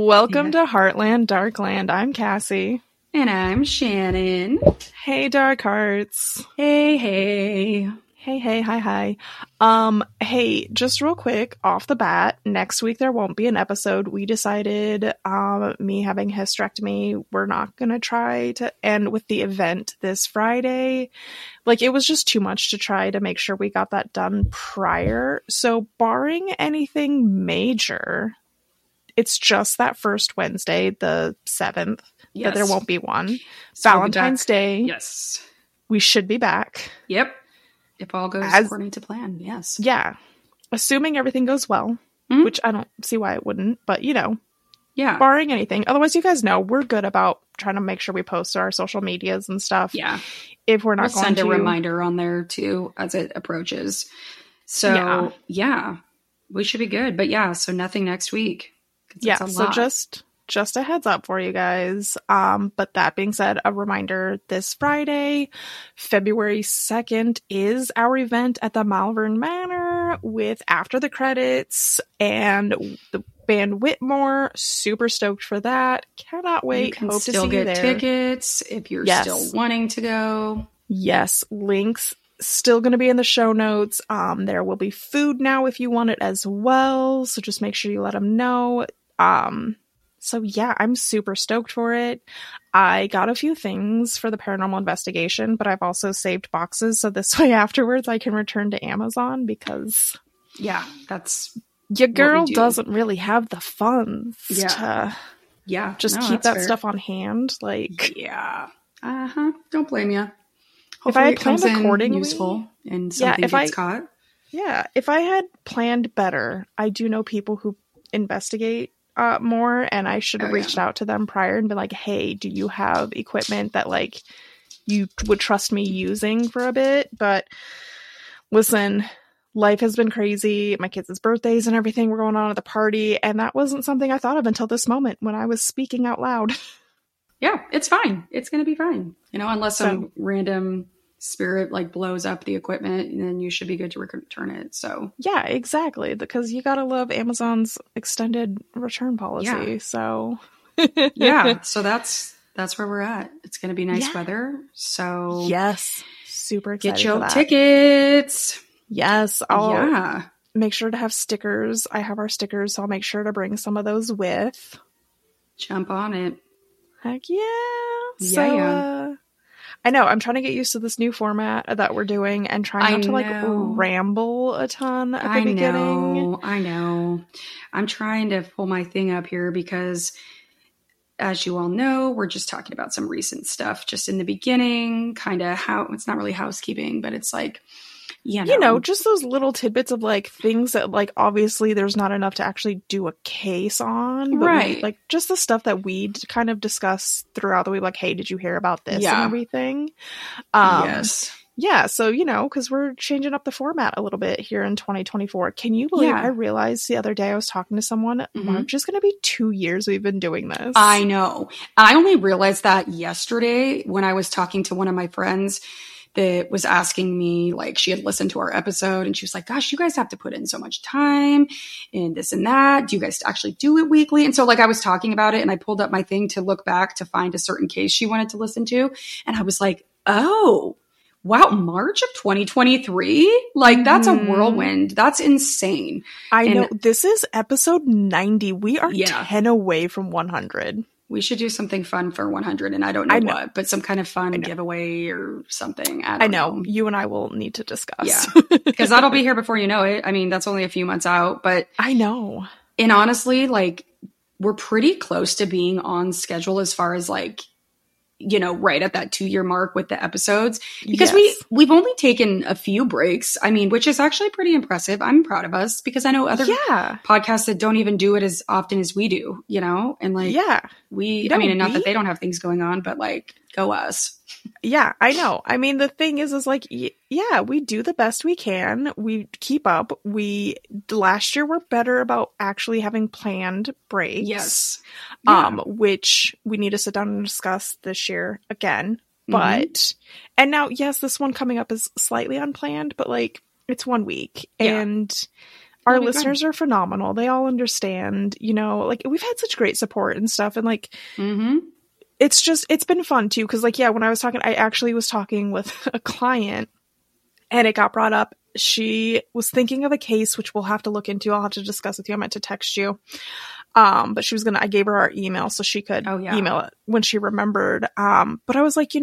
Welcome to Heartland Darkland. I'm Cassie. And I'm Shannon. Hey, Dark Hearts. Hey, hey. Hey, hey, hi. Hey, just real quick, off the bat, next week there won't be an episode. We decided, me having hysterectomy, we're not gonna try to end with the event this Friday. Like, it was just too much to try to make sure we got that done prior. So, barring anything major, it's just that first Wednesday, the 7th, that there won't be one. So Valentine's Day. Yes. We should be back. Yep. If all goes according to plan, yes. Yeah. Assuming everything goes well, which I don't see why it wouldn't, but yeah. Barring anything. Otherwise, you guys know we're good about trying to make sure we post our social medias and stuff. Yeah. If we're not we'll going send to a reminder on there too as it approaches. So yeah, we should be good. But yeah, so nothing next week. Yeah. So just a heads up for you guys. But that being said, a reminder, this Friday, February 2nd, is our event at the Malvern Manor with After the Credits and the band Whitmore. Super stoked for that. Cannot wait. You can Hope still to see you get there. tickets if you're still wanting to go. Yes. Links still going to be in the show notes. There will be food now if you want it as well. So just make sure you let them know. So yeah, I'm super stoked for it. I got a few things for the paranormal investigation, but I've also saved boxes so this way afterwards I can return to Amazon because that's your girl doesn't really have the funds to keep that stuff on hand. Like don't blame you. If I had planned accordingly, useful and something gets caught. Yeah, if I had planned better, I do know people who investigate more, and I should have reached out to them prior and been like, hey, do you have equipment that like you would trust me using for a bit? But listen, life has been crazy. My kids' birthdays and everything were going on at the party, and that wasn't something I thought of until this moment when I was speaking out loud. Yeah, it's fine. It's going to be fine. Unless some random spirit like blows up the equipment, and then you should be good to return it. So yeah, exactly, because you gotta love Amazon's extended return policy. So so that's where we're at. It's going to be nice weather, so yes, super excited. Get your tickets. Yes, I'll make sure to have stickers. I have our stickers, so I'll make sure to bring some of those with. Jump on it. Heck yeah. I know, I'm trying to get used to this new format that we're doing and trying not to ramble a ton at the beginning. I know. I'm trying to pull my thing up here because, as you all know, we're just talking about some recent stuff just in the beginning, kind of how it's not really housekeeping, but it's like, just those little tidbits of like things that like obviously there's not enough to actually do a case on, but right? Like just the stuff that we kind of discuss throughout the week, like, hey, did you hear about this and everything? Yes. Yeah, so because we're changing up the format a little bit here in 2024. Can you believe I realized the other day I was talking to someone, March is going to be 2 years we've been doing this. I know. I only realized that yesterday when I was talking to one of my friends that was asking me, like, she had listened to our episode and she was like, gosh, you guys have to put in so much time and this and that. Do you guys actually do it weekly? And so like I was talking about it and I pulled up my thing to look back to find a certain case she wanted to listen to. And I was like, oh, wow, March of 2023? Like that's a whirlwind. That's insane. I know. This is episode 90. We are 10 away from 100. We should do something fun for 100, and I don't know what, but some kind of fun giveaway or something. I know. You and I will need to discuss. Yeah, because that'll be here before you know it. I mean, that's only a few months out, but I know. And honestly, like, we're pretty close to being on schedule as far as like, right at that 2-year mark with the episodes, because we've only taken a few breaks. I mean, which is actually pretty impressive. I'm proud of us because I know other podcasts that don't even do it as often as we do, and like, and not that they don't have things going on, but like, go us. Yeah, I know. I mean, the thing is like, we do the best we can. We keep up. Last year were better about actually having planned breaks. Yes. Which we need to sit down and discuss this year again. But, and now, yes, this one coming up is slightly unplanned, but like, it's 1 week. And our listeners are phenomenal. They all understand, you know, like we've had such great support and stuff. And like, it's been fun too. Cause like, yeah, when I actually was talking with a client and it got brought up. She was thinking of a case, which we'll have to look into. I'll have to discuss with you. I meant to text you. But I gave her our email so she could email it when she remembered. But I was like,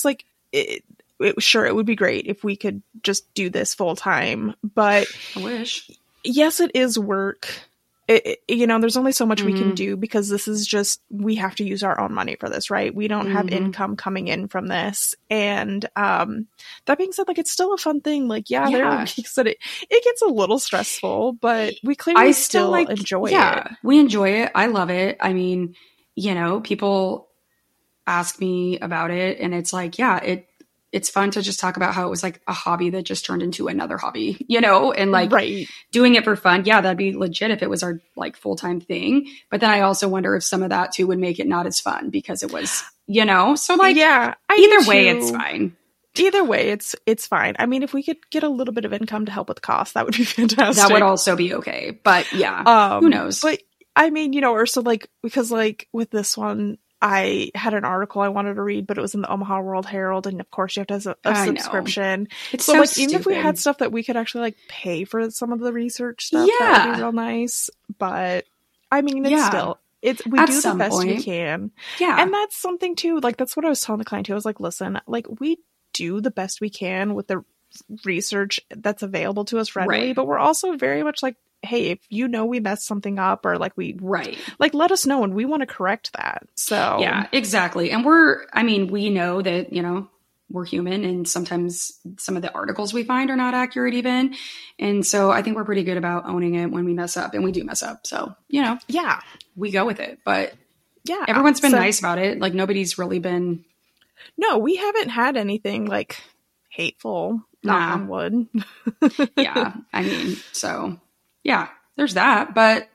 sure, it would be great if we could just do this full time, but I wish. Yes, it is work. There's only so much we can do because this is just, we have to use our own money for this, right? We don't have income coming in from this. And that being said, like, it's still a fun thing. Like, there are weeks that it gets a little stressful, but we clearly still enjoy it. Yeah, we enjoy it. I love it. I mean, people ask me about it and it's like, it's fun to just talk about how it was like a hobby that just turned into another hobby, and like doing it for fun. Yeah, that'd be legit if it was our like full-time thing. But then I also wonder if some of that too would make it not as fun because it was, so like, either way, it's fine. Either way, it's fine. I mean, if we could get a little bit of income to help with costs, that would be fantastic. That would also be okay. But who knows? But I mean, or so like, because like with this one, I had an article I wanted to read, but it was in the Omaha World Herald, and of course you have to have a subscription. It's so like, stupid. Even if we had stuff that we could actually like pay for some of the research stuff, that would be real nice. But I mean, it's still, we do the best we can. Yeah. And that's something too, like that's what I was telling the client too. I was like, listen, like we do the best we can with the research that's available to us readily, but we're also very much like, hey, if we messed something up or like like let us know and we want to correct that. So yeah, exactly. And we know that, we're human and sometimes some of the articles we find are not accurate even. And so I think we're pretty good about owning it when we mess up, and we do mess up. So, we go with it, but everyone's been nice about it. Like nobody's really been. No, we haven't had anything like hateful, knock on wood. Yeah. I mean, so yeah, there's that. But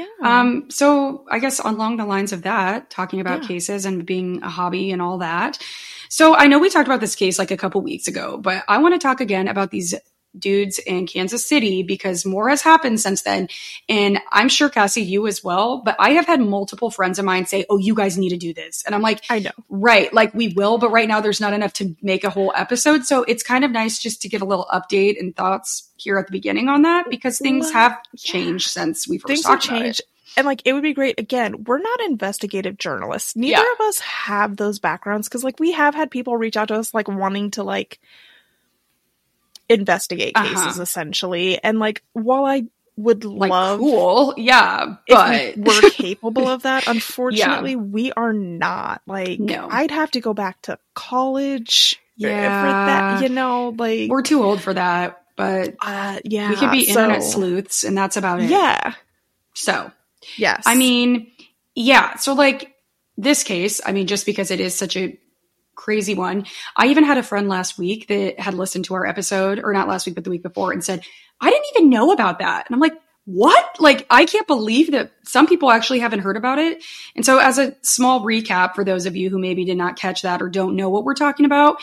so I guess along the lines of that, talking about cases and being a hobby and all that. So I know we talked about this case like a couple weeks ago, but I want to talk again about these dudes in Kansas City because more has happened since then. And I'm sure, Cassie, you as well, but I have had multiple friends of mine say, oh, you guys need to do this. And I'm like, I know. Right. Like we will, but right now there's not enough to make a whole episode. So it's kind of nice just to give a little update and thoughts here at the beginning on that because things have changed since we first talked about it. And like, it would be great. Again, we're not investigative journalists. Neither of us have those backgrounds. Cause like we have had people reach out to us, like wanting to like investigate cases essentially. And like, while I would love, cool. Yeah. But if we're capable of that, unfortunately we are not. Like, I'd have to go back to college for that, like we're too old for that, but we could be internet sleuths and that's about it. Yeah. So yes. I mean, so like this case, I mean, just because it is such a crazy one, I even had a friend last week that had listened to our episode, or not last week, but the week before, and said, I didn't even know about that. And I'm like, what? Like, I can't believe that some people actually haven't heard about it. And so as a small recap for those of you who maybe did not catch that or don't know what we're talking about,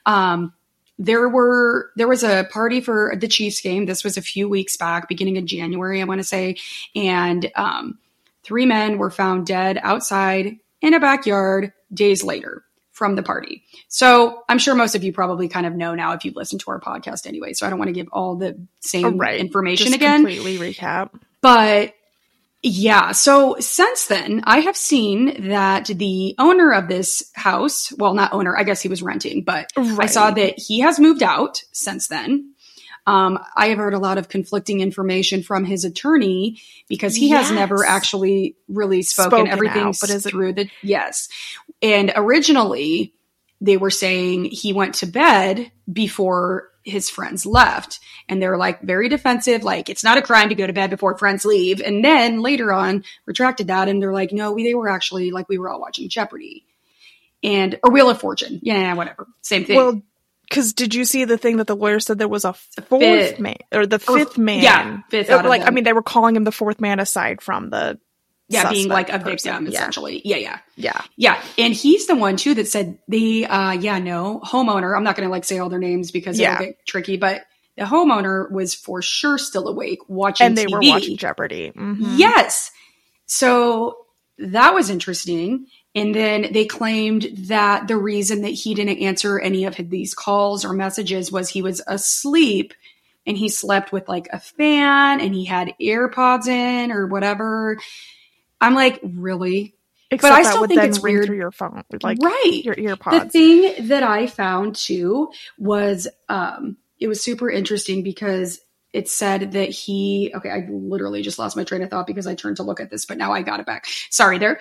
there was a party for the Chiefs game. This was a few weeks back, beginning of January, I want to say. And 3 men were found dead outside in a backyard days later from the party. So I'm sure most of you probably kind of know now if you've listened to our podcast anyway. So I don't want to give all the same information just again. Completely recap. But yeah, so since then, I have seen that the owner of this house, well, not owner, I guess he was renting, but I saw that he has moved out since then. I have heard a lot of conflicting information from his attorney because he has never actually really spoken. Everything's through the, And originally they were saying he went to bed before his friends left. And they're like very defensive, like it's not a crime to go to bed before friends leave. And then later on retracted that. And they're like, no, they were actually like, we were all watching Jeopardy or Wheel of Fortune. Yeah, whatever. Same thing. Well, because did you see the thing that the lawyer said there was a fourth man or the fifth man? Yeah, fifth. Like, I mean, they were calling him the fourth man aside from the being like a victim essentially. Yeah. And he's the one too that said homeowner. I'm not going to like say all their names because it'll get tricky, but the homeowner was for sure still awake watching And they TV. were watching Jeopardy. Mm-hmm. Yes. So that was interesting. And then they claimed that the reason that he didn't answer any of these calls or messages was he was asleep, and he slept with like a fan and he had AirPods in or whatever. I'm like, really? Except but I that still would think then it's ring weird. through your phone, like Right. your ear The pods. thing that I found too was it was super interesting because it said that I literally just lost my train of thought because I turned to look at this, but now I got it back. Sorry there.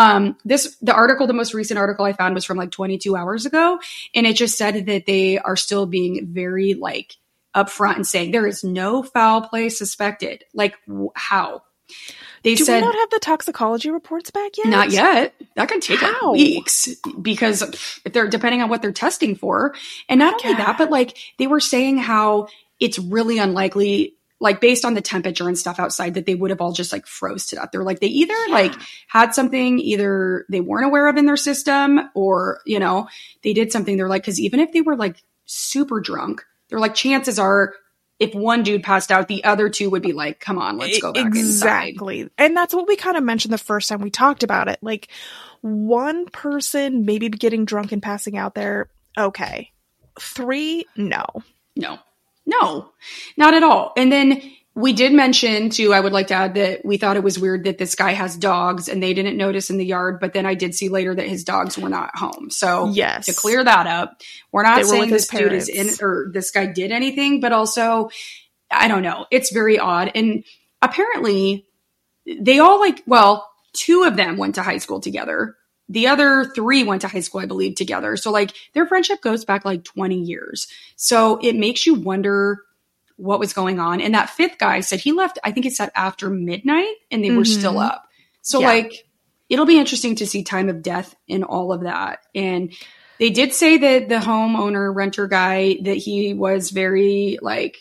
The most recent article I found was from like 22 hours ago. And it just said that they are still being very like upfront and saying there is no foul play suspected. Like how? They Do said, we not have the toxicology reports back yet? not yet. That could take like How? weeks because if they're depending on what they're testing for. And not only that, but like they were saying how it's really unlikely, like based on the temperature and stuff outside, that they would have all just like froze to death. They're like, they either like had something either they weren't aware of in their system or, you know, they did something. They're like, because even if they were like super drunk, they're like, chances are if one dude passed out, the other two would be like, come on, let's go back inside. Exactly. And that's what we kind of mentioned the first time we talked about it. Like one person maybe getting drunk and passing out there. Okay. 3, no. No, not at all. And then we did mention too, I would like to add that we thought it was weird that this guy has dogs and they didn't notice in the yard, but then I did see later that his dogs were not home. So yes, to clear that up, we're not saying this dude is in or this guy did anything, but also, I don't know. It's very odd. And apparently they all 2 of them went to high school together. The other 3 went to high school, I believe, together. So like their friendship goes back like 20 years. So it makes you wonder what was going on. And that 5th guy said he left, I think it said after midnight and they were still up. So like, it'll be interesting to see time of death in all of that. And they did say that the homeowner renter guy, that he was very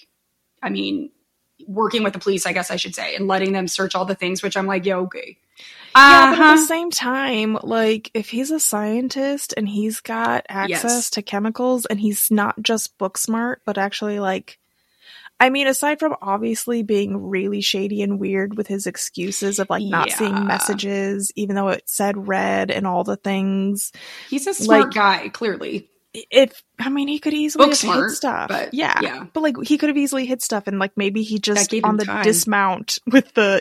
working with the police, I guess I should say, and letting them search all the things, which I'm like, yeah, okay. Yeah, but at the same time, like, if he's a scientist and he's got access to chemicals and he's not just book smart, but actually, like, I mean, aside from obviously being really shady and weird with his excuses of, like, not seeing messages, even though it said red and all the things. He's a smart guy, clearly. He could easily have smart, hit stuff. But, but like he could have easily hit stuff and like maybe he just on the dismount with the,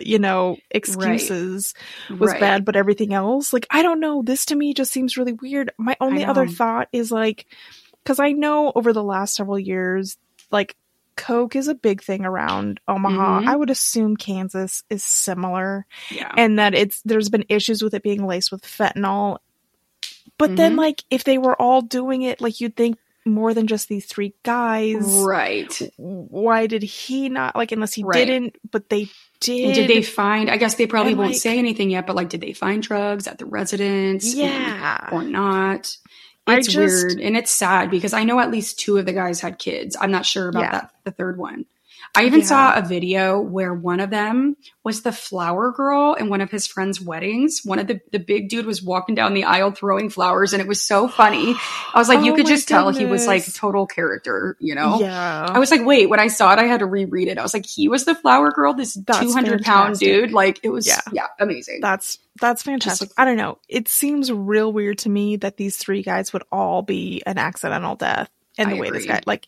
excuses was bad, but everything else, like, I don't know. This to me just seems really weird. My only other thought is like, because I know over the last several years, like Coke is a big thing around Omaha. I would assume Kansas is similar. Yeah. And that there's been issues with it being laced with fentanyl. But then, like, if they were all doing it, like, you'd think more than just these 3 guys. Right. Why did he not, like, unless he didn't, but they did. And did they find, I guess they probably won't say anything yet, but, like, did they find drugs at the residence? Yeah. Or not? It's weird. And it's sad because I know at least 2 of the guys had kids. I'm not sure about the 3rd one. I even saw a video where one of them was the flower girl in one of his friend's weddings. One of the big dude was walking down the aisle throwing flowers, and it was so funny. I was like, you could just tell he was like total character, you know? Yeah. I was like, wait, when I saw it, I had to reread it. I was like, he was the flower girl, this 200-pound dude. Like, it was, amazing. That's fantastic. I don't know. It seems real weird to me that these 3 guys would all be an accidental death. And the way this guy, like,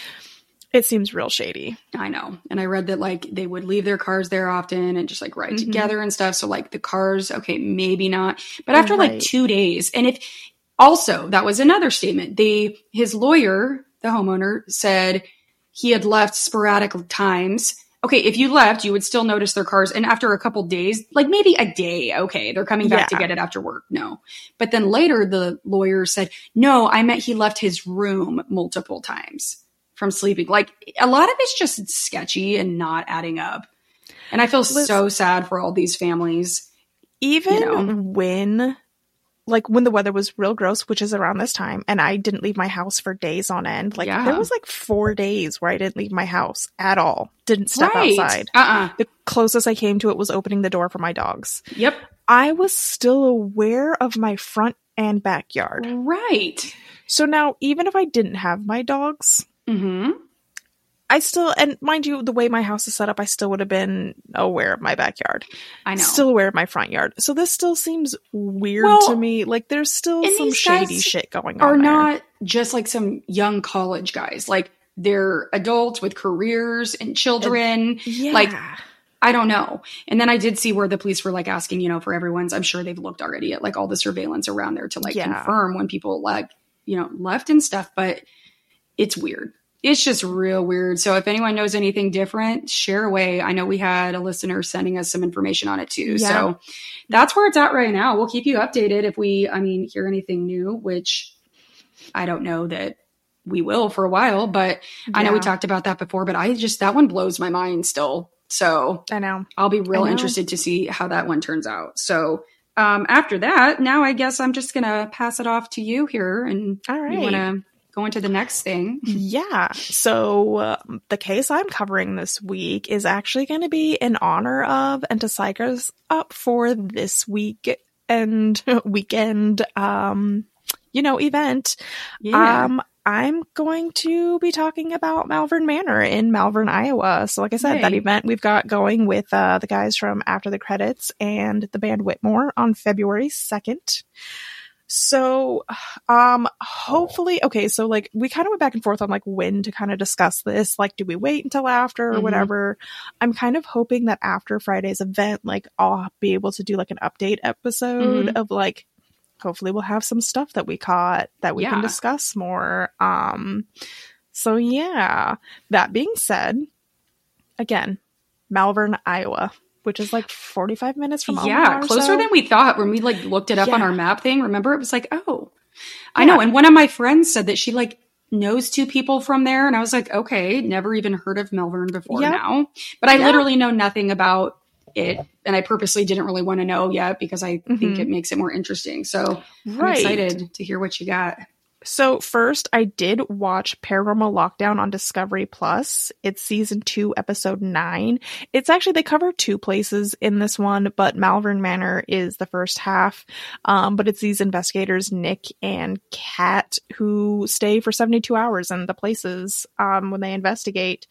it seems real shady. I know. And I read that, like, they would leave their cars there often and just, like, ride together and stuff. So, like, the cars, okay, maybe not. But after, like, 2 days. And if also, that was another statement. His lawyer, the homeowner, said he had left sporadic times. Okay, if you left, you would still notice their cars. And after a couple days, like maybe a day, okay, they're coming back to get it after work. No. But then later, the lawyer said, no, I meant he left his room multiple times from sleeping. Like, a lot of it's just sketchy and not adding up. And I feel so sad for all these families. Even when the weather was real gross, which is around this time, and I didn't leave my house for days on end. Like, there was like 4 days where I didn't leave my house at all. Didn't step outside. The closest I came to it was opening the door for my dogs. Yep. I was still aware of my front and backyard. Right. So now, even if I didn't have my dogs, I still, and mind you, the way my house is set up, I still would have been aware of my backyard. I know. Still aware of my front yard. So this still seems weird to me. Like there's still some shady shit going on. Are not just like some young college guys. Like they're adults with careers and children. Like, I don't know. And then I did see where the police were like asking, you know, for everyone's, I'm sure they've looked already at like all the surveillance around there to like confirm when people like, you know, left and stuff, but it's weird. It's just real weird. So if anyone knows anything different, share away. I know we had a listener sending us some information on it too. Yeah. So that's where it's at right now. We'll keep you updated if we, hear anything new, which I don't know that we will for a while, but I know we talked about that before, but that one blows my mind still. So I know I'll be real interested to see how that one turns out. So after that, now I guess I'm just going to pass it off to you here. And all right. You want to go into the next thing? Yeah. So the case I'm covering this week is actually going to be in honor of and to psych us up for this week and weekend, event. Yeah. I'm going to be talking about Malvern Manor in Malvern, Iowa. So like I said, that event we've got going with the guys from After the Credits and the band Whitmore on February 2nd. So, hopefully, okay, so like we kind of went back and forth on like when to kind of discuss this. Like, do we wait until after or whatever? I'm kind of hoping that after Friday's event, like I'll be able to do like an update episode of like, hopefully we'll have some stuff that we caught that we can discuss more. So yeah, that being said, again, Malvern, Iowa, which is like 45 minutes from Omaha. Yeah, closer than we thought when we like looked it up on our map thing. Remember, it was like, I know. And one of my friends said that she like knows 2 people from there. And I was like, okay, never even heard of Malvern before now. But I literally know nothing about it. And I purposely didn't really want to know yet because I think it makes it more interesting. So I'm excited to hear what you got. So first, I did watch Paranormal Lockdown on Discovery Plus. It's season 2, episode 9. It's actually, they cover 2 places in this one, but Malvern Manor is the first half. But it's these investigators, Nick and Kat, who stay for 72 hours in the places when they investigate.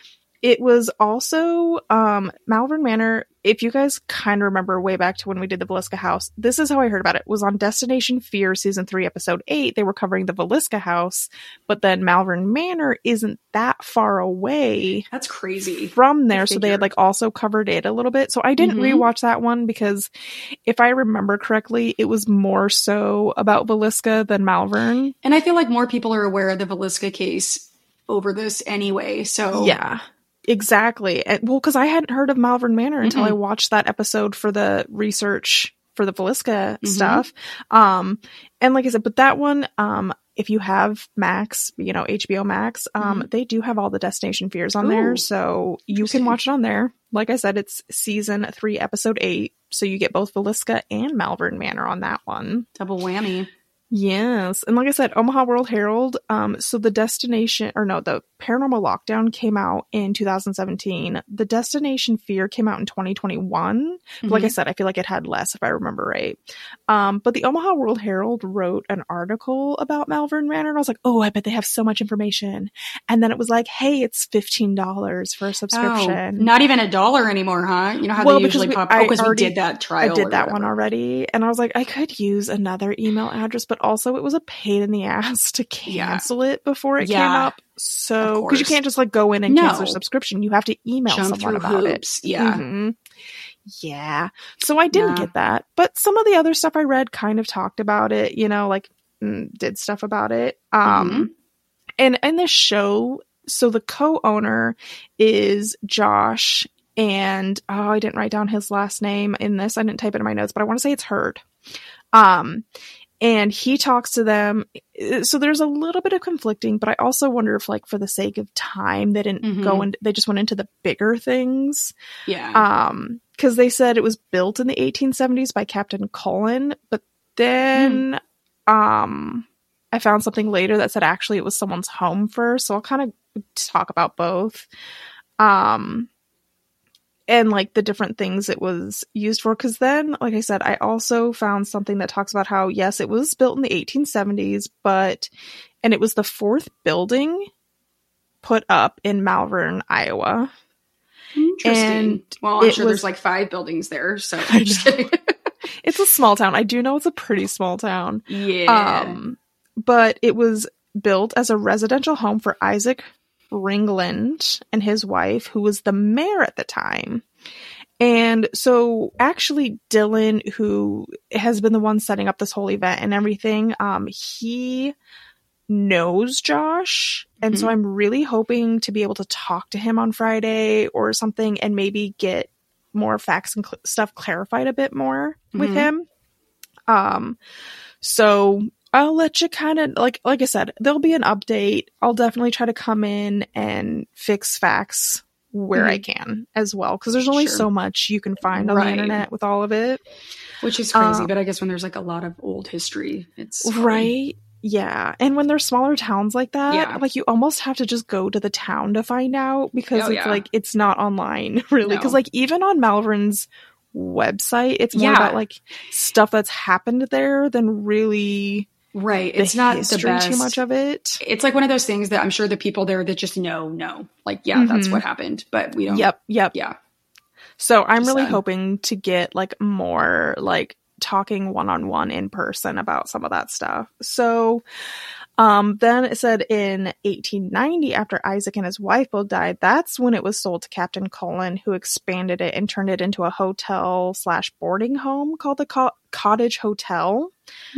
It was also Malvern Manor. If you guys kind of remember way back to when we did the Villisca House, this is how I heard about it. It was on Destination Fear season 3, episode 8. They were covering the Villisca House, but then Malvern Manor isn't that far away. That's crazy. From there, so they had like also covered it a little bit. So I didn't rewatch that one because if I remember correctly, it was more so about Villisca than Malvern. And I feel like more people are aware of the Villisca case over this anyway. So yeah. Exactly. And, well, because I hadn't heard of Malvern Manor until I watched that episode for the research for the Villisca stuff. And like I said, but that one, if you have Max, HBO Max, they do have all the Destination Fears on there. So you can watch it on there. Like I said, it's season 3, episode 8. So you get both Villisca and Malvern Manor on that one. Double whammy. Yes. And like I said, Omaha World Herald. So the Paranormal Lockdown came out in 2017. The Destination Fear came out in 2021. But like I said, I feel like it had less if I remember right. But the Omaha World Herald wrote an article about Malvern Manor. And I was like, oh, I bet they have so much information. And then it was like, hey, it's $15 for a subscription. Oh, not even $1 anymore, huh? You know how they usually pop up? Because we did that trial. I did that one already. And I was like, I could use another email address, but also it was a pain in the ass to cancel it before it came up. So, because you can't just like go in and cancel your subscription. You have to email someone about it. Yeah. Yeah. So I didn't get that. But some of the other stuff I read kind of talked about it, did stuff about it. And in this show, so the co-owner is Josh, and I didn't write down his last name in this. I didn't type it in my notes, but I want to say it's Hurd. And he talks to them. So there's a little bit of conflicting, but I also wonder if, like, for the sake of time, they didn't go and they just went into the bigger things. Yeah. Because they said it was built in the 1870s by Captain Cullen, but then I found something later that said actually it was someone's home first. So I'll kind of talk about both. And like the different things it was used for. Because then, like I said, I also found something that talks about how, yes, it was built in the 1870s, and it was the 4th building put up in Malvern, Iowa. Interesting. And well, I'm sure there's like 5 buildings there. So I'm just kidding. It's a small town. I do know it's a pretty small town. Yeah. But it was built as a residential home for Isaac Ringland and his wife, who was the mayor at the time. And so actually Dylan, who has been the one setting up this whole event and everything, he knows Josh. And so I'm really hoping to be able to talk to him on Friday or something and maybe get more facts and stuff clarified a bit more with him. So I'll let you kind of, like I said, there'll be an update. I'll definitely try to come in and fix facts where I can as well, because there's only so much you can find on the internet with all of it. Which is crazy, but I guess when there's like a lot of old history, it's hard. Right. Yeah. And when there's smaller towns like that, like you almost have to just go to the town to find out, because it's like it's not online really. Because like even on Malvern's website, it's more about like stuff that's happened there than really it's not the best. Too much of it. It's like one of those things that I'm sure the people there that just know like that's what happened, but we don't. Yep. Yeah. So I'm really hoping to get like more like talking one-on-one in person about some of that stuff. So then it said in 1890, after Isaac and his wife both died, that's when it was sold to Captain Cullen, who expanded it and turned it into a hotel/boarding home called the Cottage Hotel.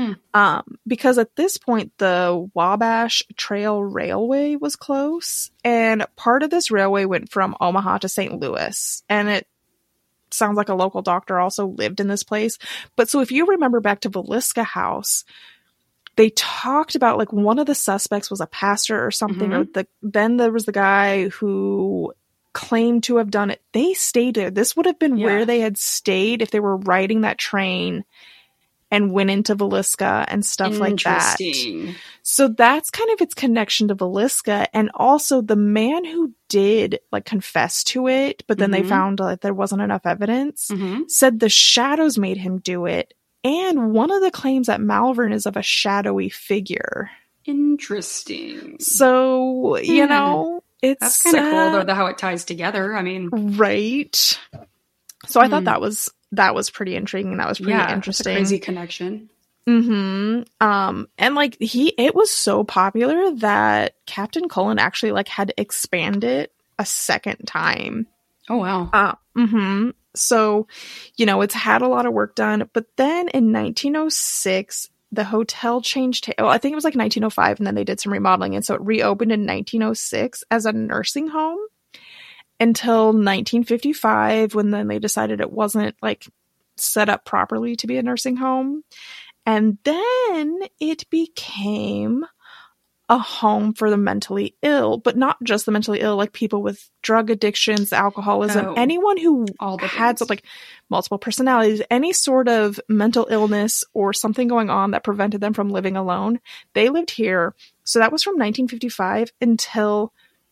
Because at this point the Wabash Trail Railway was close, and part of this railway went from Omaha to St. Louis, and it sounds like a local doctor also lived in this place. But so if you remember back to Villisca House, they talked about like one of the suspects was a pastor or something, or then there was the guy who claimed to have done it. They stayed there. This would have been where they had stayed if they were riding that train and went into Villisca and stuff like that. So that's kind of its connection to Villisca. And also the man who did like confess to it, but then they found that there wasn't enough evidence, said the shadows made him do it. And one of the claims at Malvern is of a shadowy figure. Interesting. So, you know, that's kind of cool though, how it ties together. I mean, right. So I thought that was pretty intriguing. That was pretty interesting. That's a crazy connection. And like it was so popular that Captain Cullen actually like had to expand it a second time. Oh wow. So, you know, it's had a lot of work done, but then in 1906 the hotel changed I think it was like 1905, and then they did some remodeling, and so it reopened in 1906 as a nursing home until 1955, when then they decided it wasn't like set up properly to be a nursing home. And then it became a home for the mentally ill, but not just the mentally ill, like people with drug addictions, alcoholism, anyone who had like multiple personalities, any sort of mental illness or something going on that prevented them from living alone. They lived here. So that was from 1955 until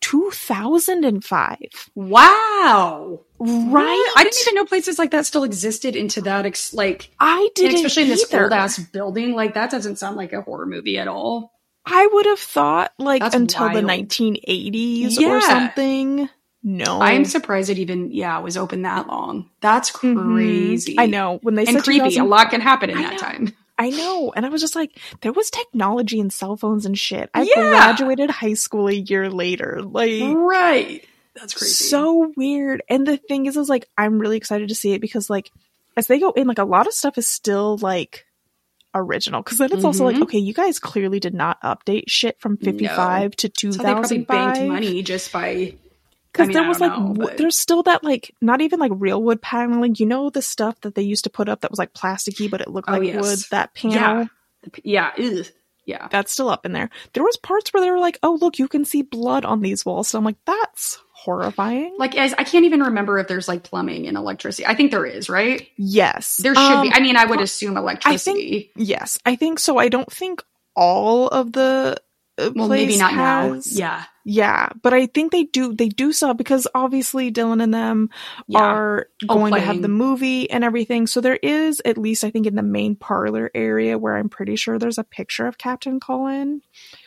2005. Wow. Right? I didn't even know places like that still existed into that. I didn't, especially in this either. old ass building. Like that doesn't sound like a horror movie at all. I would have thought like That's until wild. the 1980s or something. No. I'm surprised it even, was open that long. That's crazy. I know. When they said creepy. A lot can happen in that time. I know. And I was just like, there was technology and cell phones and shit. I graduated high school a year later. Like, right. That's crazy. So weird. And the thing is like, I'm really excited to see it because like, as they go in, like a lot of stuff is still like original. Cause then it's also like, okay, you guys clearly did not update shit from 55 to 2005. So they probably banked money just by... Because there was there's still that like, not even like real wood paneling. You know, the stuff that they used to put up that was like plasticky, but it looked like wood, that panel. Yeah. Yeah. That's still up in there. There was parts where they were like, oh, look, you can see blood on these walls. So I'm like, that's horrifying. Like, I can't even remember if there's like plumbing and electricity. I think there is, right? Yes. There should be. I mean, I would assume electricity. Yes. I think so. I don't think all of the well, maybe not has, now. Yeah, but I think they do so because obviously Dylan and them are going to have the movie and everything. So there is, at least I think in the main parlor area, where I'm pretty sure there's a picture of Captain Cullen.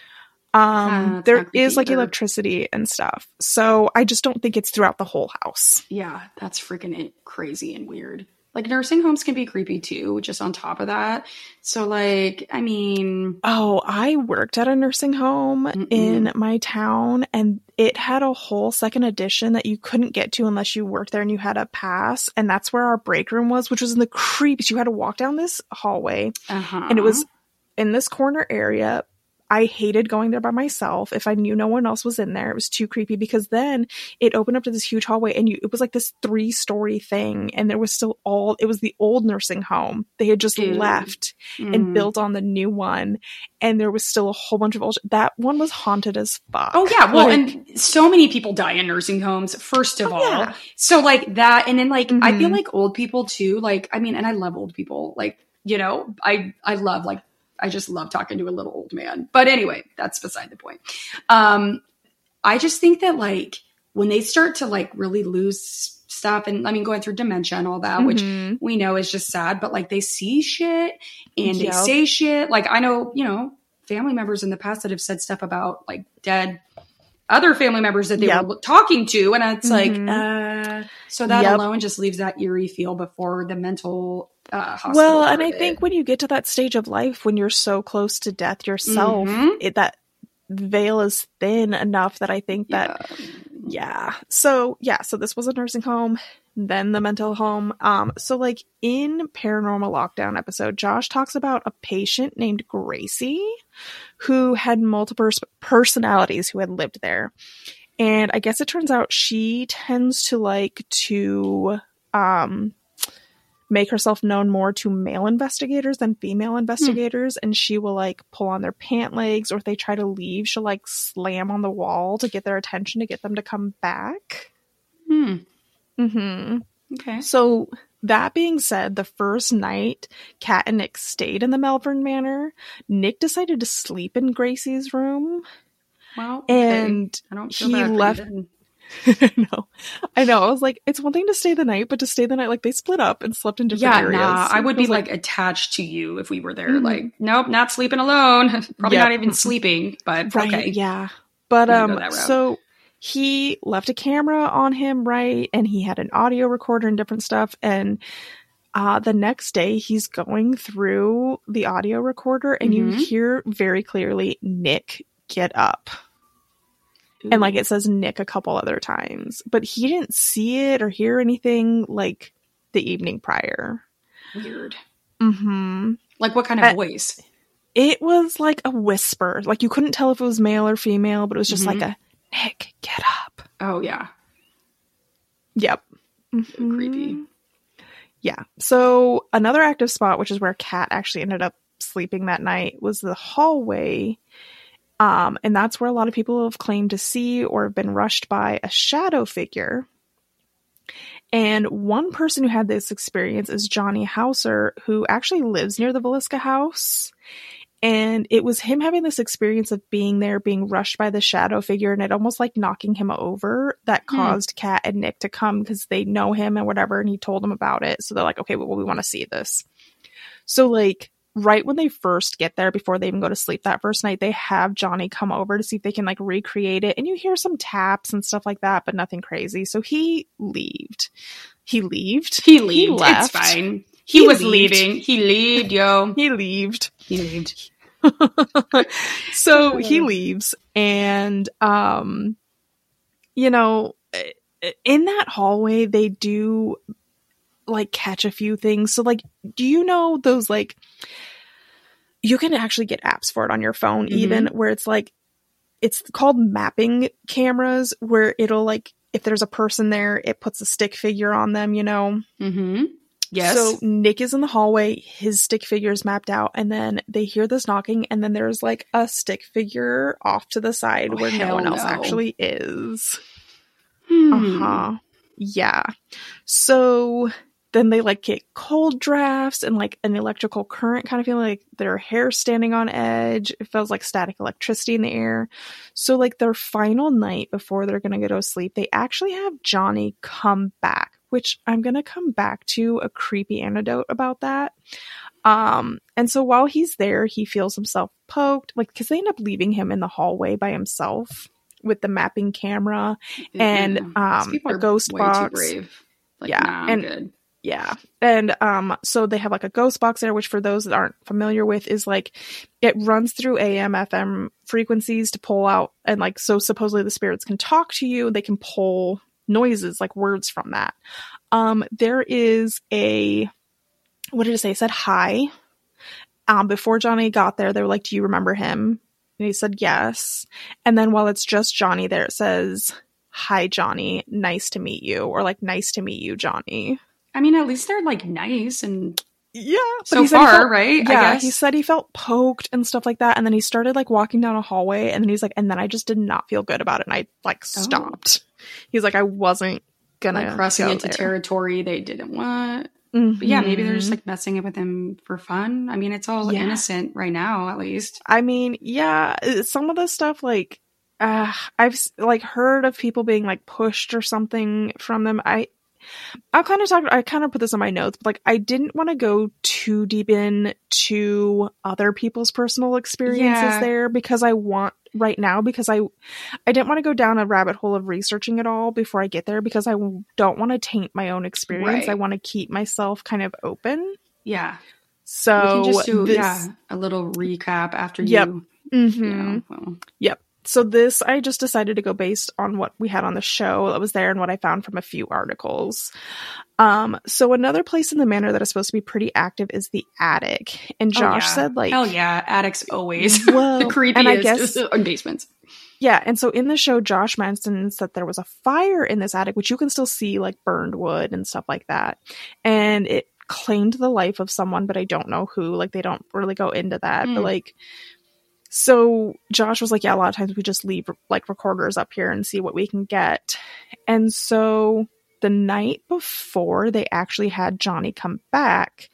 It's There not creepy is like either. electricity and stuff. So I just don't think it's throughout the whole house. Yeah, that's freaking crazy and weird. Like nursing homes can be creepy too, just on top of that. So like, I mean, Oh, I worked at a nursing home in mm-mm. my town, and it had a whole second addition that you couldn't get to unless you worked there and you had a pass. And that's where our break room was, which was in the creepiest. You had to walk down this hallway, and it Uh-huh. was in this corner area. I hated going there by myself. If I knew no one else was in there, it was too creepy, because then it opened up to this huge hallway, and it was like this 3-story thing, and there was still it was the old nursing home. They had just Ew. left and built on the new one, and there was still a whole bunch of that one was haunted as fuck. Oh yeah, well, Like, and so many people die in nursing homes, first of all. yeah. So like that, and then like I feel Mhm. like old people too, like I mean, and I love old people. Like, you know, I love like I just love talking to a little old man. But anyway, that's beside the point. I just think that like when they start to like really lose stuff, and I mean going through dementia and all that, which Mhm. we know is just sad, but like they see shit and they Yep. say shit. Like I know, you know, family members in the past that have said stuff about like dead other family members that they Yep. were talking to, and it's Mhm. like so that Yep. alone just leaves that eerie feel before the mental hospital Well, part and I of it. think when you get to that stage of life when you're so close to death yourself, Mhm. that veil is thin enough that I think that So this was a nursing home, then the mental home. So like in Paranormal Lockdown episode, Josh talks about a patient named Gracie who had multiple personalities who had lived there. And I guess it turns out she tends to like to make herself known more to male investigators than female investigators, and she will like pull on their pant legs, or if they try to leave, she'll like slam on the wall to get their attention to get them to come back. Okay. So that being said, the first night Kat and Nick stayed in the Melbourne Manor, Nick decided to sleep in Gracie's room. Well, okay. And I don't feel he bad for you left. then. I know. I was like, it's one thing to stay the night, but to stay the night, like they split up and slept in different areas. Nah, I would be was like attached to you if we were there. Like, nope, not sleeping alone. Probably Yep. not even sleeping, but right, okay. yeah. But Gonna go that route. so he left a camera on him, right? And he had an audio recorder and different stuff. And the next day he's going through the audio recorder, and you hear very clearly Nick get up. Ooh. And like it says Nick a couple other times, but he didn't see it or hear anything like the evening prior. Weird. Mm-hmm. Like what kind of voice? It was like a whisper. Like you couldn't tell if it was male or female, but it was just like a Nick, get up. Oh yeah. Yep. Creepy. Yeah. So another active spot, which is where Kat actually ended up sleeping that night, was the hallway. And that's where a lot of people have claimed to see or have been rushed by a shadow figure. And one person who had this experience is Johnny Hauser, who actually lives near the Villisca house. And it was him having this experience of being there, being rushed by the shadow figure, and it almost like knocking him over that caused Kat and Nick to come because they know him and whatever, and he told them about it. So they're like, okay, well, we want to see this. So like right when they first get there, before they even go to sleep that first night, they have Johnny come over to see if they can like recreate it. And you hear some taps and stuff like that, but nothing crazy. So he left. He left. It's fine. He was leaving. He left, yo. He left. He left. So he leaves, and you know, in that hallway they do like catch a few things. So like, do you know those like, you can actually get apps for it on your phone, even where it's like, it's called mapping cameras, where it'll like, if there's a person there, it puts a stick figure on them, you know? Yes. So Nick is in the hallway, his stick figure is mapped out, and then they hear this knocking, and then there's like a stick figure off to the side where no one else actually is. Yeah. So then they like get cold drafts and like an electrical current kind of feeling, like their hair standing on edge. It feels like static electricity in the air. So like their final night before they're going to go to sleep, they actually have Johnny come back, which I'm going to come back to a creepy anecdote about that. And so while he's there, he feels himself poked, like, because they end up leaving him in the hallway by himself with the mapping camera and These people a are ghost way box. too brave. Like, Yeah, nah, I'm and good. yeah, and so they have like a ghost box there, which for those that aren't familiar with is like it runs through AM, FM frequencies to pull out, and like so supposedly the spirits can talk to you. They can pull noises like words from that. There is a, what did it say? It said hi. Before Johnny got there, they were like, "Do you remember him?" And he said yes. And then while it's just Johnny there, it says, "Hi, Johnny. Nice to meet you," or like, "Nice to meet you, Johnny." I mean, at least they're like nice and Yeah, but so he said far, felt, right? Yeah, I guess. he said he felt poked and stuff like that, and then he started like walking down a hallway, and then he's like, and then I just did not feel good about it, and I like stopped. He's like, I wasn't gonna like crossing go into there. territory they didn't want. Mm-hmm. But yeah, maybe they're just like messing with him for fun. I mean, it's all innocent right now, at least. I mean, yeah, some of the stuff like I've like heard of people being like pushed or something from them. I kind of put this in my notes, but like I didn't want to go too deep into other people's personal experiences there because I didn't want to go down a rabbit hole of researching it all before I get there because I don't want to taint my own experience. Right. I want to keep myself kind of open. Yeah. So we can just do a little recap after you. Mm-hmm. Yep. So this, I just decided to go based on what we had on the show that was there and what I found from a few articles. So another place in the manor that is supposed to be pretty active is the attic. And Josh said like... Hell yeah, attics always. Well, the creepiest and I guess, basements. Yeah, and so in the show, Josh mentions that there was a fire in this attic, which you can still see like burned wood and stuff like that. And it claimed the life of someone, but I don't know who. Like they don't really go into that. But like... So Josh was like, yeah, a lot of times we just leave like recorders up here and see what we can get. And so the night before they actually had Johnny come back,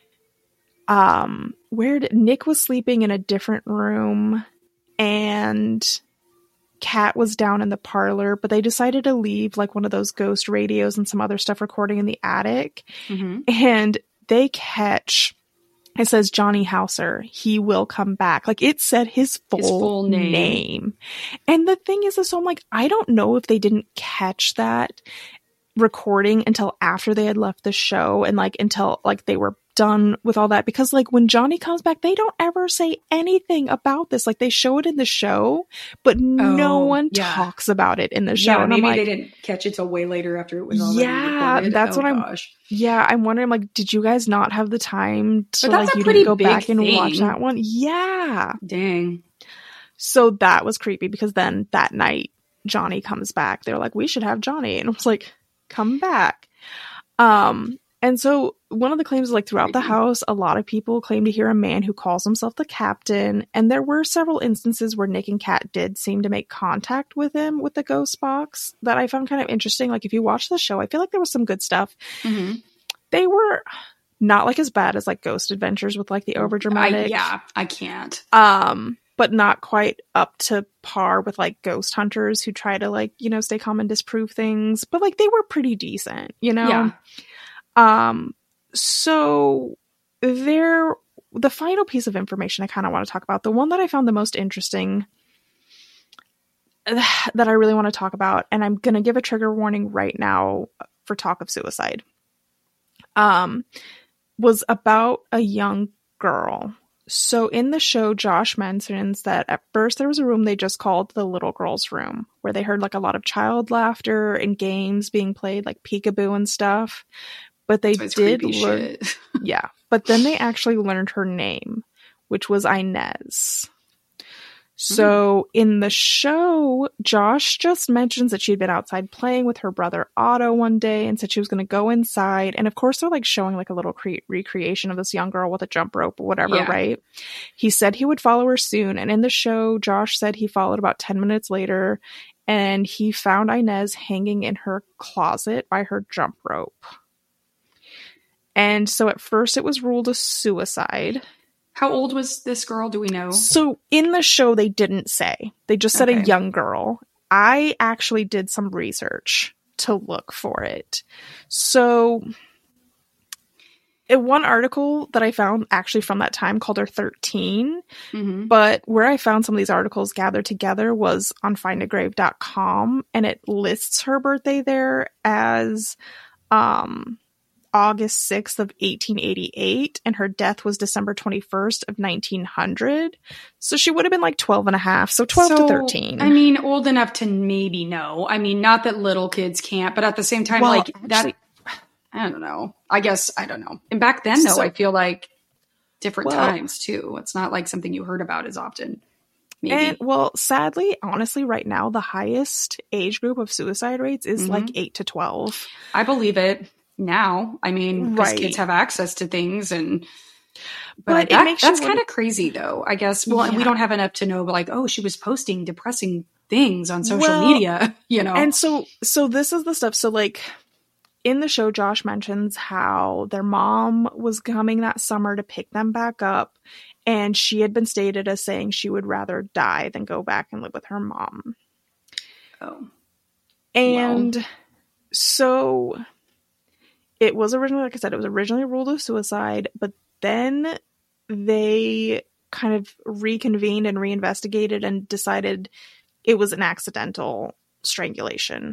Nick was sleeping in a different room and Kat was down in the parlor, but they decided to leave like one of those ghost radios and some other stuff recording in the attic. Mm-hmm. And they catch... It says Johnny Hauser, he will come back. Like it said his full name. And the thing is, so I'm like, I don't know if they didn't catch that recording until after they had left the show and like until like they were done with all that, because like when Johnny comes back, they don't ever say anything about this. Like they show it in the show, but no one talks about it in the show. Yeah, and maybe I'm like, they didn't catch it till way later after it was already recorded. That's what gosh. I'm wondering, like, did you guys not have the time to like you didn't go back and watch that one? Yeah. Dang. So that was creepy because then that night Johnny comes back. They're like, we should have Johnny. And I was like, come back. And so one of the claims is like throughout the house, a lot of people claim to hear a man who calls himself the captain. And there were several instances where Nick and Kat did seem to make contact with him with the ghost box that I found kind of interesting. Like if you watch the show, I feel like there was some good stuff. Mm-hmm. They were not like as bad as like Ghost Adventures with like the overdramatic. I can't. But not quite up to par with like Ghost Hunters who try to like, you know, stay calm and disprove things. But like they were pretty decent, you know? Yeah. So the final piece of information I kind of want to talk about, the one that I found the most interesting that I really want to talk about, and I'm going to give a trigger warning right now for talk of suicide, was about a young girl. So in the show, Josh mentions that at first there was a room they just called the little girl's room, where they heard like a lot of child laughter and games being played, like peekaboo and stuff. But they did learn, but then they actually learned her name, which was Inez. So in the show, Josh just mentions that she'd been outside playing with her brother Otto one day and said she was going to go inside. And of course, they're like showing like a little recreation of this young girl with a jump rope or whatever, right? He said he would follow her soon. And in the show, Josh said he followed about 10 minutes later and he found Inez hanging in her closet by her jump rope. And so at first it was ruled a suicide. How old was this girl? Do we know? So in the show, they didn't say. They just said a young girl. I actually did some research to look for it. So one article that I found actually from that time called her 13, Mm-hmm. but where I found some of these articles gathered together was on findagrave.com, and it lists her birthday there as August 6th of 1888, and her death was December 21st of 1900. So she would have been like 12 and a half, so 12 to 13. I mean, old enough to maybe know. I mean, not that little kids can't, but at the same time, Well, like actually- that, I don't know. I guess, I don't know. And back then, though, So- I feel like different Well- times too. It's not like something you heard about as often. Maybe. And well, sadly, honestly, right now, the highest age group of suicide rates is like 8 to 12. I believe it now. I mean, because Right. kids have access to things, and But it that, makes you that's wonder- kind of crazy, though. I guess. Well, and we Yeah. don't have enough to know, like, oh, she was posting depressing things on social Well, media. You know, And so this is the stuff. So like in the show, Josh mentions how their mom was coming that summer to pick them back up, and she had been stated as saying she would rather die than go back and live with her mom. oh, And so it was originally, like I said, it was originally ruled a suicide, but then they kind of reconvened and reinvestigated and decided it was an accidental strangulation.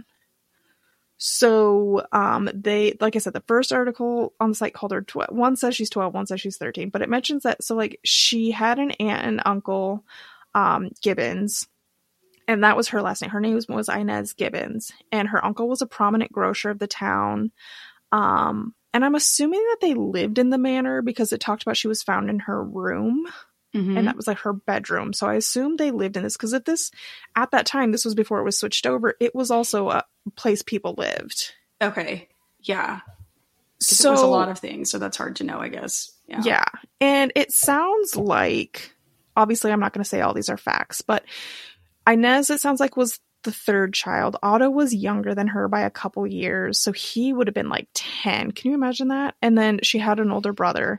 So they, like I said, the first article on the site called her 12. One says she's 12, one says she's 13, but it mentions that, so like she had an aunt and uncle, Gibbons, and that was her last name. Her name was Inez Gibbons, and her uncle was a prominent grocer of the town. And I'm assuming that they lived in the manor because it talked about she was found in her room, mhm. and that was like her bedroom. So I assume they lived in this because at that time, this was before it was switched over. It was also a place people lived. Okay, yeah. 'Cause So it was a lot of things, so that's hard to know, I guess. yeah, and it sounds like, obviously, I'm not going to say all these are facts, but Inez, it sounds like, was the third child. Otto was younger than her by a couple years, so he would have been like 10. Can you imagine that? And then she had an older brother.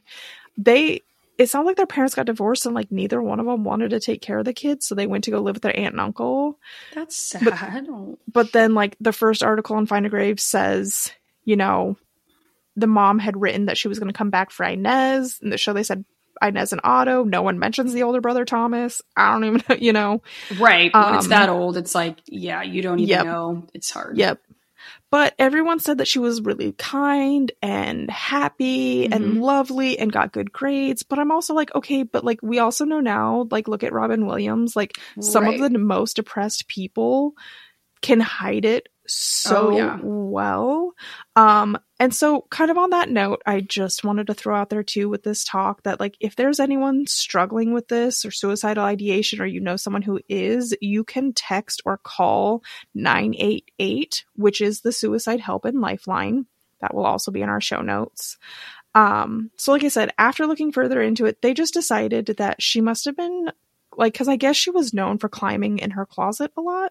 It sounds like their parents got divorced, and like neither one of them wanted to take care of the kids, so they went to go live with their aunt and uncle. That's sad. But then, like, the first article on Find a Grave says, you know, the mom had written that she was going to come back for Inez. In the show, they said Inez and Otto. No one mentions the older brother, Thomas. I don't even know, you know. Right. When it's that old, it's like, yeah, you don't even Yep. know. It's hard. Yep. But everyone said that she was really kind and happy and lovely and got good grades. But I'm also like, okay, but like we also know now, like look at Robin Williams, like some of Right. the most depressed people can hide it so yeah. well. And so kind of on that note, I just wanted to throw out there too with this talk that like if there's anyone struggling with this or suicidal ideation, or you know someone who is, you can text or call 988, which is the Suicide Help and Lifeline. That will also be in our show notes. So like I said, after looking further into it, they just decided that she must have been like, because I guess she was known for climbing in her closet a lot.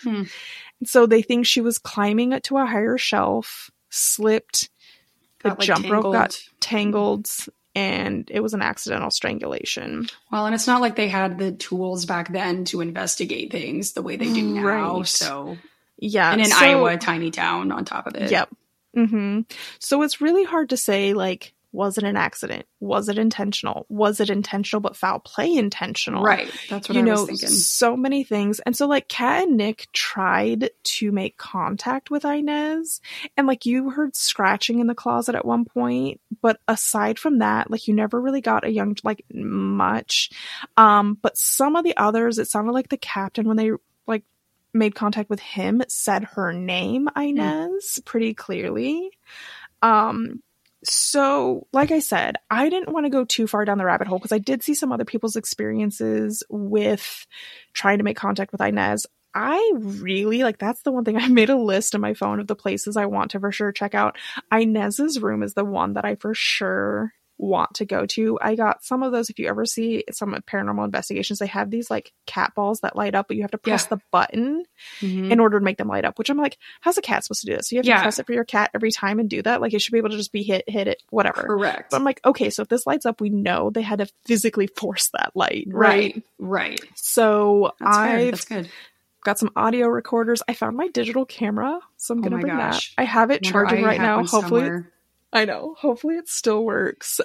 So they think she was climbing it to a higher shelf, slipped, the Got, like, jump rope got tangled. tangled, and it was an accidental strangulation. Well, and it's not like they had the tools back then to investigate things the way they do now. Right. So, Yeah. and in so- Iowa, a tiny town on top of it. Yep. So it's really hard to say, like, was it an accident? Was it intentional? Was it intentional but foul play intentional? Right. That's what You I know, was thinking. so many things. And so, like, Kat and Nick tried to make contact with Inez, and like you heard scratching in the closet at one point, but aside from that, like you never really got a young, like, much. But some of the others, it sounded like the captain, when they like made contact with him, said her name, Inez, pretty clearly. So, like I said, I didn't want to go too far down the rabbit hole because I did see some other people's experiences with trying to make contact with Inez. I really, like, that's the one thing I made a list in my phone of the places I want to for sure check out. Inez's room is the one that I for sure want to go to. I got some of those. If you ever see some Paranormal Investigations, they have these like cat balls that light up, but you have to press the button in order to make them light up, which I'm like, how's a cat supposed to do this? So you have to press it for your cat every time and do that? Like, it should be able to just be hit it, whatever. Correct. But I'm like, okay, so if this lights up, we know they had to physically force that light, right? Right. So That's good. got some audio recorders. I found my digital camera, so I'm gonna my bring gosh. that. I have it Wonder charging I right have now. one Hopefully, somewhere. I know. Hopefully it still works.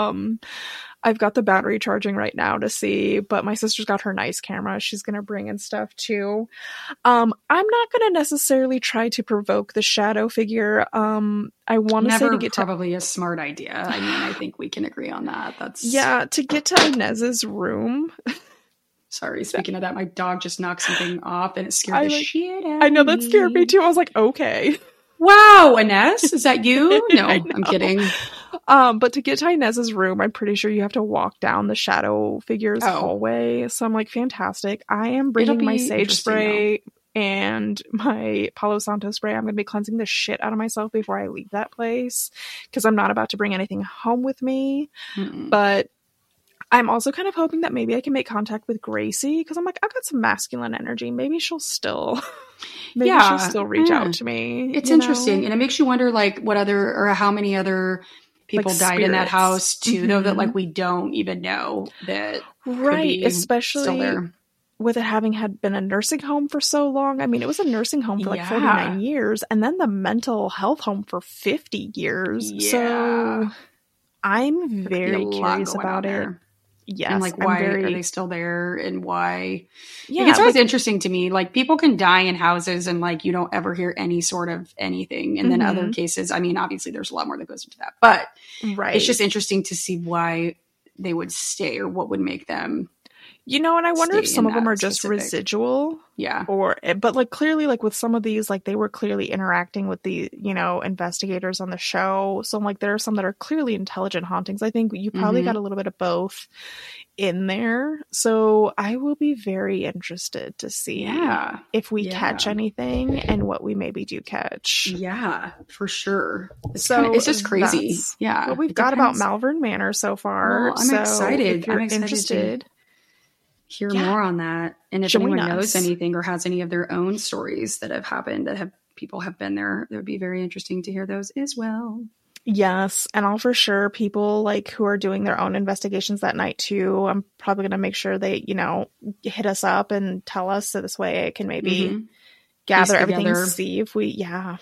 I've got the battery charging right now to see, but my sister's got her nice camera. She's going to bring in stuff too. I'm not going to necessarily try to provoke the shadow figure. I want to say to get probably a smart idea. I mean, I think we can agree on that. To get to Inez's room. Sorry, speaking of that, my dog just knocked something off and it scared the shit out of me. I know, that scared me too. I was like, okay. Wow, Inez, is that you? No, I'm kidding. But to get to Inez's room, I'm pretty sure you have to walk down the shadow figure's hallway. So I'm like, fantastic. I am bringing my sage spray and my Palo Santo spray. I'm going to be cleansing the shit out of myself before I leave that place because I'm not about to bring anything home with me. But I'm also kind of hoping that maybe I can make contact with Gracie because I'm like, I've got some masculine energy. Maybe she'll still... she'll still reach out to me. It's interesting. And it makes you wonder, like, what other or how many other people died in that house, too, though, that, like, we don't even know that. Right. Especially with it having been a nursing home for so long. I mean, it was a nursing home for like 49 years and then the mental health home for 50 years. Yeah. So I'm very curious about it. Yes. And like, why are they still there and why? Yeah. It's always interesting to me. Like, people can die in houses and like, you don't ever hear any sort of anything. And then other cases, I mean, obviously there's a lot more that goes into that, but it's just interesting to see why they would stay or what would make them. And I wonder if some of them are just residual. Yeah. But like clearly, like with some of these, like they were clearly interacting with the, investigators on the show. So I'm like, there are some that are clearly intelligent hauntings. I think you probably got a little bit of both in there. So I will be very interested to see if we catch anything and what we maybe do catch. Yeah, for sure. It's just crazy. Yeah. What we've got about Malvern Manor so far. Well, I'm excited. If you're interested. Hear more on that. And if anyone knows anything or has any of their own stories that have happened that people have been there, it would be very interesting to hear those as well. Yes. And I'll for sure people like who are doing their own investigations that night too. I'm probably going to make sure they, hit us up and tell us so this way I can maybe gather everything, see if we, Yeah,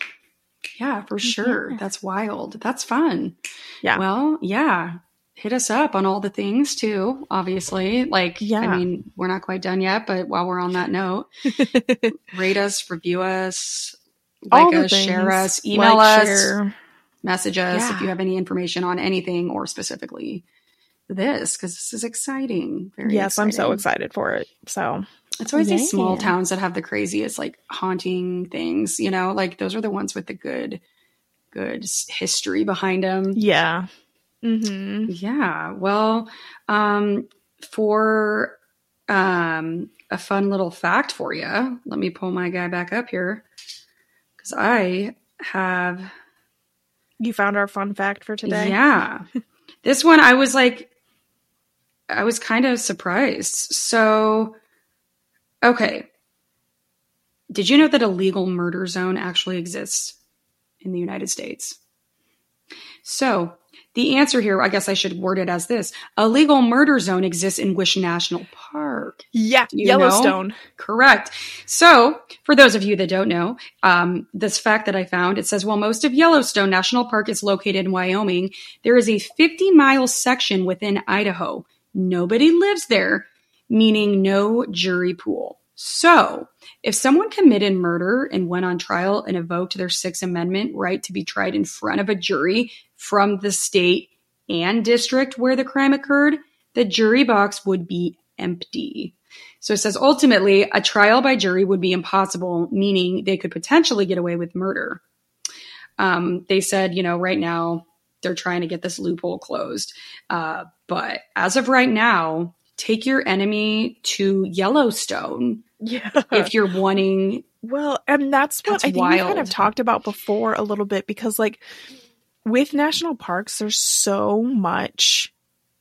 for sure. That's wild. That's fun. Yeah. Well, yeah. Hit us up on all the things too, obviously. Like, I mean, we're not quite done yet, but while we're on that note, rate us, review us, like us, share us, email us, message us if you have any information on anything or specifically this, because this is exciting. Very exciting. I'm so excited for it. So it's always these small towns that have the craziest, like, haunting things, like those are the ones with the good history behind them. Yeah. Yeah. Well, for a fun little fact for you, let me pull my guy back up here because I have. You found our fun fact for today? Yeah. This one, I was kind of surprised. So, okay. Did you know that a legal murder zone actually exists in the United States? So, the answer here, I guess I should word it as this. A legal murder zone exists in Wish National Park. Yeah, Yellowstone. Correct. So, for those of you that don't know, this fact that I found, it says, while most of Yellowstone National Park is located in Wyoming, there is a 50-mile section within Idaho. Nobody lives there, meaning no jury pool. So, if someone committed murder and went on trial and invoked their Sixth Amendment right to be tried in front of a jury from the state and district where the crime occurred, the jury box would be empty. So it says ultimately a trial by jury would be impossible, meaning they could potentially get away with murder. They said, right now they're trying to get this loophole closed. But as of right now, take your enemy to Yellowstone. Yeah. If you're wanting. Well, and that's what I think we kind of talked about before a little bit, because like with national parks, there's so much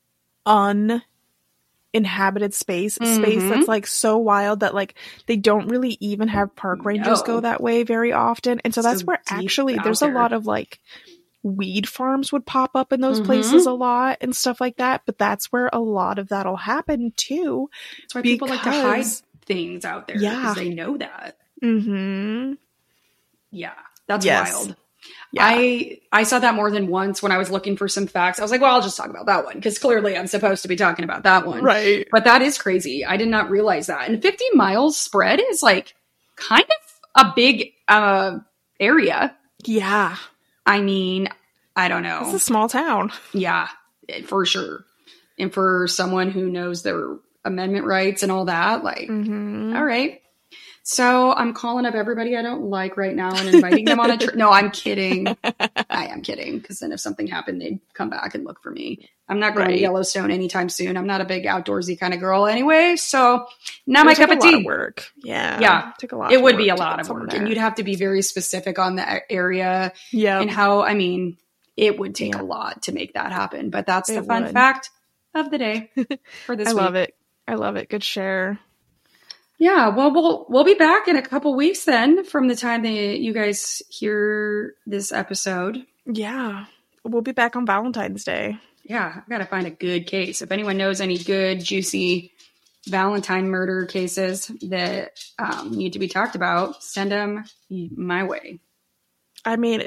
uninhabited space that's like so wild that like they don't really even have park rangers go that way very often. And so that's where actually there's a lot of like weed farms would pop up in those places a lot and stuff like that. But that's where a lot of that'll happen too. That's why people like to hide things out there because they know that. Mm-hmm. Yeah, that's wild. I saw that more than once when I was looking for some facts. I was like, well, I'll just talk about that one because clearly I'm supposed to be talking about that one. Right. But that is crazy. I did not realize that. And 50 miles spread is like kind of a big area. Yeah. I mean, I don't know. It's a small town. Yeah, for sure. And for someone who knows their amendment rights and all that, like, all right. So I'm calling up everybody I don't like right now and inviting them on a trip. No, I'm kidding. I am kidding. Because then if something happened, they'd come back and look for me. I'm not going to Yellowstone anytime soon. I'm not a big outdoorsy kind of girl anyway. So not my cup of tea. Work. Yeah. Yeah. It would be a lot of work. And you'd have to be very specific on the area. Yeah. And how, I mean, it would take a lot to make that happen. But that's the fun fact of the day for this week. I love it. I love it. Good share. Yeah, well, we'll be back in a couple weeks then from the time that you guys hear this episode. Yeah, we'll be back on Valentine's Day. Yeah, I've got to find a good case. If anyone knows any good, juicy Valentine murder cases that need to be talked about, send them my way. I mean,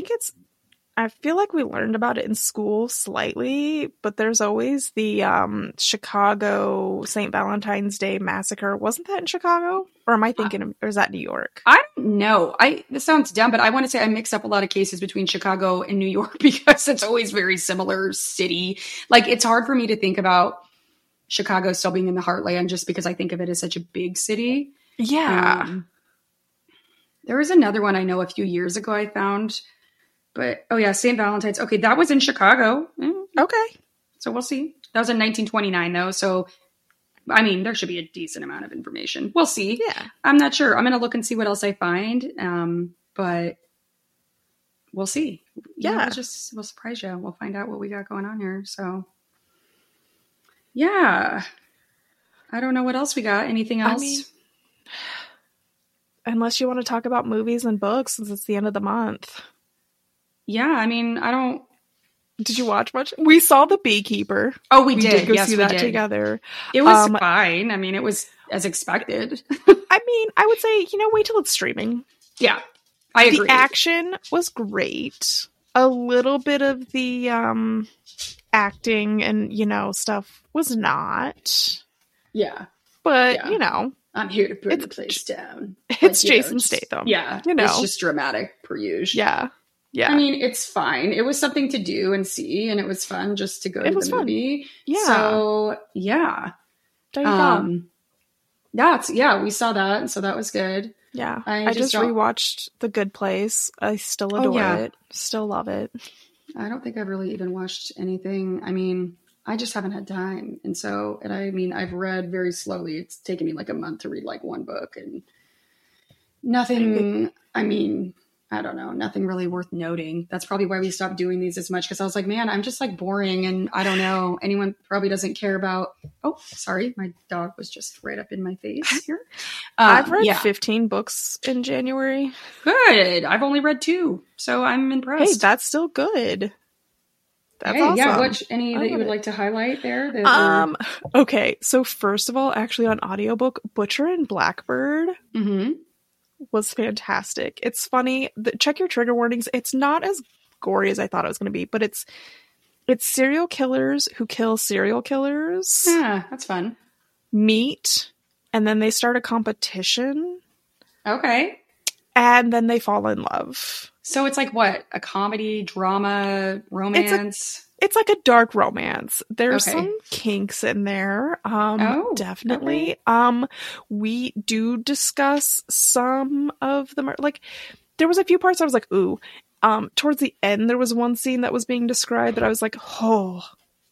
I feel like we learned about it in school slightly, but there's always the Chicago St. Valentine's Day massacre. Wasn't that in Chicago? Or am I thinking, or is that New York? I don't know. This sounds dumb, but I want to say I mix up a lot of cases between Chicago and New York because it's always very similar city. Like, it's hard for me to think about Chicago still being in the heartland just because I think of it as such a big city. Yeah. There was another one I know a few years ago I found. But, oh yeah, St. Valentine's. Okay, that was in Chicago. Okay. So we'll see. That was in 1929, though. So, I mean, there should be a decent amount of information. We'll see. Yeah. I'm not sure. I'm going to look and see what else I find. But we'll see. Yeah. We'll surprise you. We'll find out what we got going on here. So, yeah. I don't know what else we got. Anything else? I mean, unless you want to talk about movies and books, since it's the end of the month. Yeah, I mean, I don't... Did you watch much? We saw The Beekeeper. Oh, we did. Go yes, see we that did. together. It was fine. I mean, it was as expected. I mean, I would say, wait till it's streaming. Yeah, I agree. The action was great. A little bit of the acting and, stuff was not. Yeah. But, I'm here to burn the place down. It's Jason Statham. Yeah. It's just dramatic per usual. Yeah. Yeah. I mean, it's fine. It was something to do and see, and it was fun just to go to the movie. Yeah. So, yeah. There you go. We saw that, and so that was good. Yeah. I just rewatched The Good Place. I still adore it. Still love it. I don't think I've really even watched anything. I mean, I just haven't had time. And so, I've read very slowly. It's taken me like a month to read like one book and nothing, I don't know, nothing really worth noting. That's probably why we stopped doing these as much. Cause I was like, man, I'm just like boring. And I don't know, anyone probably doesn't care about, oh, sorry. My dog was just right up in my face here. I've read 15 books in January. Good. I've only read 2. So I'm impressed. Hey, that's still good. That's awesome. Yeah, any that you would like to highlight there? Okay. So first of all, actually on audiobook, Butcher and Blackbird was fantastic. It's funny. Check your trigger warnings. It's not as gory as I thought it was going to be, but it's serial killers who kill serial killers. Yeah, that's fun. Meet, and then they start a competition. Okay. And then they fall in love. So it's like what? A comedy, drama, romance? It's like a dark romance. There's some kinks in there. Definitely. Okay. We do discuss some of them. Like, there was a few parts I was like, ooh. Towards the end, there was one scene that was being described that I was like, oh.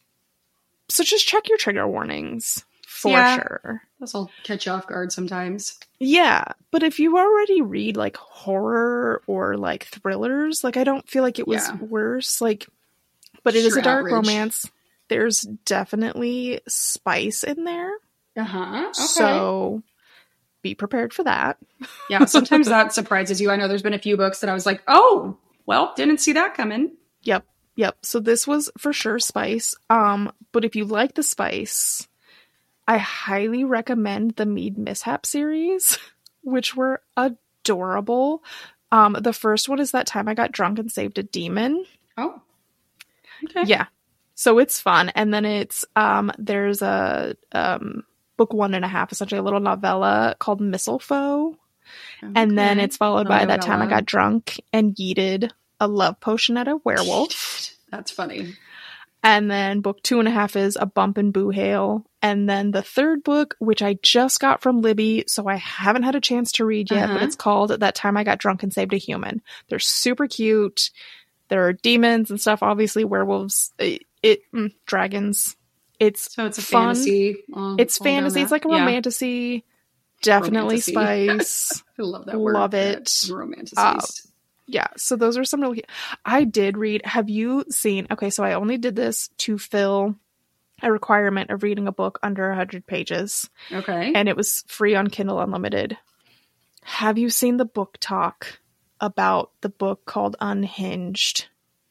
So just check your trigger warnings. For sure. This will catch you off guard sometimes. Yeah, but if you already read like horror or like thrillers, like I don't feel like it was worse. Like, but it is a dark romance. There's definitely spice in there. Okay. So be prepared for that. Yeah, sometimes that surprises you. I know there's been a few books that I was like, oh, well, didn't see that coming. Yep. So this was for sure spice. But if you like the spice, I highly recommend the Mead Mishap series, which were adorable. The first one is That Time I Got Drunk and Saved a Demon. Oh, okay. Yeah. So it's fun. And then it's, there's a, book 1.5, essentially a little novella called Mistletoe. Okay. And then it's followed by Novella. That Time I Got Drunk and Yeeted a Love Potion at a Werewolf. That's funny. And then book 2.5 is A Bump and Boo Hail. And then the third book, which I just got from Libby, so I haven't had a chance to read yet, but it's called That Time I Got Drunk and Saved a Human. They're super cute. There are demons and stuff, obviously werewolves, dragons. So it's a fun. fantasy. It's fantasy. It's like a romantasy. Definitely Romantasy. spice. I love that word. Love it. Romantasies. Yeah, so those are some really... I did read... Have you seen... Okay, so I only did this to fill a requirement of reading a book under 100 pages. Okay. And it was free on Kindle Unlimited. Have you seen the book talk about the book called Unhinged?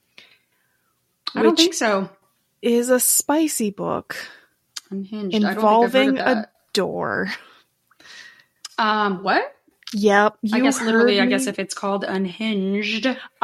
I don't think so. Is a spicy book. Unhinged. Involving I don't think I've heard of a door. that. What? Yep. I guess literally, I guess if it's called Unhinged.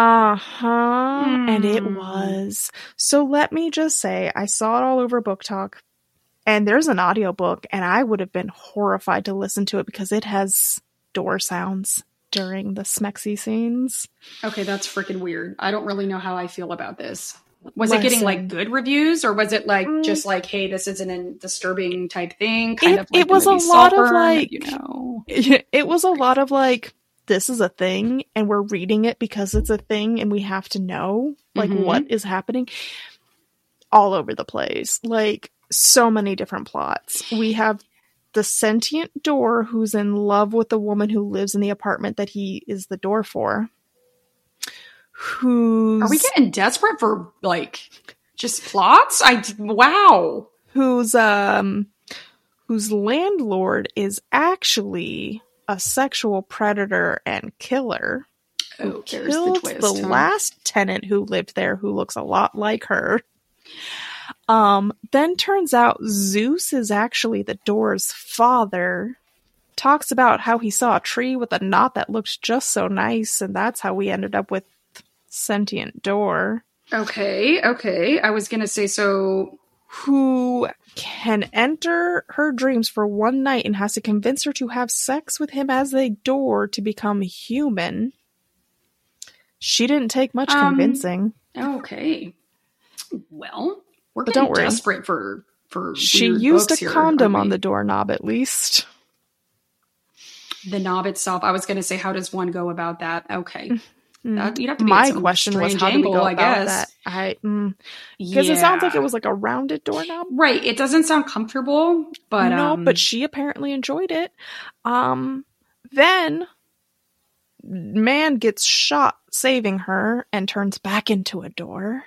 And it was. So let me just say, I saw it all over Book Talk, and there's an audiobook, and I would have been horrified to listen to it because it has door sounds during the smexy scenes. Okay, that's freaking weird. I don't really know how I feel about this. Was it getting like good reviews, or was it like just like, hey, this isn't a disturbing type thing? Kind of like it was a lot of like, it was a lot of like, this is a thing and we're reading it because it's a thing and we have to know like what is happening all over the place. Like so many different plots. We have the sentient door who's in love with the woman who lives in the apartment that he is the door for. Are we getting desperate for like just plots? Wow. Whose landlord is actually a sexual predator and killer who killed the last tenant who lived there, who looks a lot like her. Then turns out Zeus is actually the door's father. Talks about how he saw a tree with a knot that looked just so nice, and that's how we ended up with sentient door. Okay. I was gonna say, so who can enter her dreams for one night and has to convince her to have sex with him as a door to become human. She didn't take much convincing. Okay. Well, we're getting desperate for she used a condom on the doorknob at least. The knob itself. I was going to say, how does one go about that? Okay. You'd have to be my question was, how do we go about that? Because it sounds like it was like a rounded doorknob. Right. It doesn't sound comfortable, but no, but she apparently enjoyed it. Then man gets shot saving her and turns back into a door.